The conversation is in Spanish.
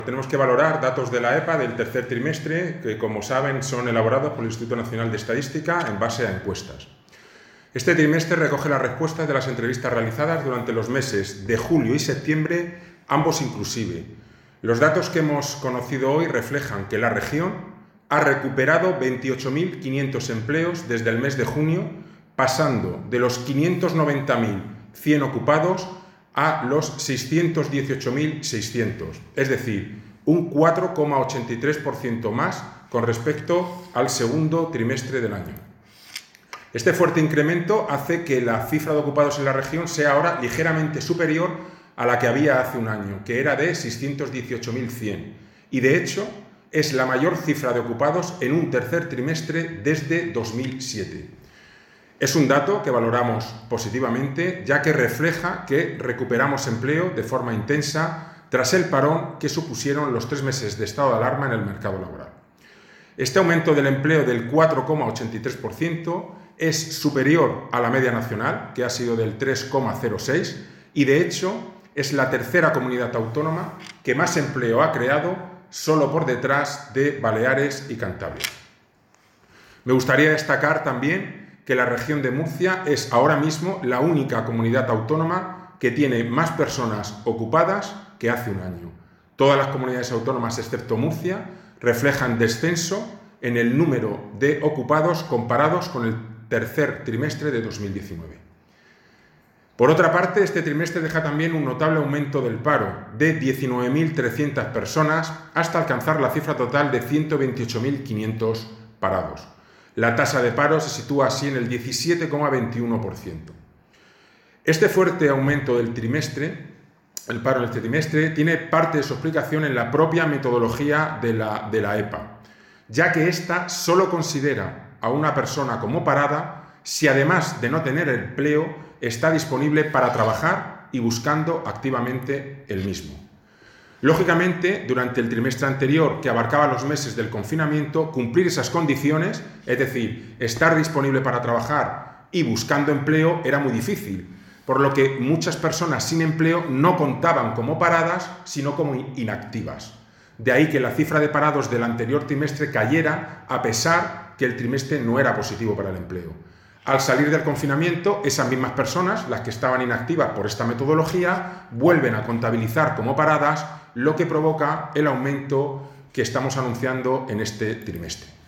Tenemos que valorar datos de la EPA del tercer trimestre, que como saben son elaborados por el Instituto Nacional de Estadística en base a encuestas. Este trimestre recoge las respuestas de las entrevistas realizadas durante los meses de julio y septiembre, ambos inclusive. Los datos que hemos conocido hoy reflejan que la región ha recuperado 28.500 empleos desde el mes de junio, pasando de los 590.100 ocupados a los 618.600, es decir, un 4,83% más con respecto al segundo trimestre del año. Este fuerte incremento hace que la cifra de ocupados en la región sea ahora ligeramente superior a la que había hace un año, que era de 618.100, y de hecho es la mayor cifra de ocupados en un tercer trimestre desde 2007. Es un dato que valoramos positivamente, ya que refleja que recuperamos empleo de forma intensa tras el parón que supusieron los 3 meses de estado de alarma en el mercado laboral. Este aumento del empleo del 4,83% es superior a la media nacional, que ha sido del 3,06%, y de hecho es la tercera comunidad autónoma que más empleo ha creado, solo por detrás de Baleares y Cantabria. Me gustaría destacar también que la región de Murcia es ahora mismo la única comunidad autónoma que tiene más personas ocupadas que hace un año. Todas las comunidades autónomas, excepto Murcia, reflejan descenso en el número de ocupados comparados con el tercer trimestre de 2019. Por otra parte, este trimestre deja también un notable aumento del paro, de 19.300 personas, hasta alcanzar la cifra total de 128.500 parados. La tasa de paro se sitúa así en el 17,21%. Este fuerte aumento del trimestre, el paro en este trimestre, tiene parte de su explicación en la propia metodología de la EPA, ya que ésta solo considera a una persona como parada si además de no tener empleo está disponible para trabajar y buscando activamente el mismo. Lógicamente, durante el trimestre anterior, que abarcaba los meses del confinamiento, cumplir esas condiciones, es decir, estar disponible para trabajar y buscando empleo, era muy difícil, por lo que muchas personas sin empleo no contaban como paradas, sino como inactivas. De ahí que la cifra de parados del anterior trimestre cayera, a pesar que el trimestre no era positivo para el empleo. Al salir del confinamiento, esas mismas personas, las que estaban inactivas por esta metodología, vuelven a contabilizar como paradas, lo que provoca el aumento que estamos anunciando en este trimestre.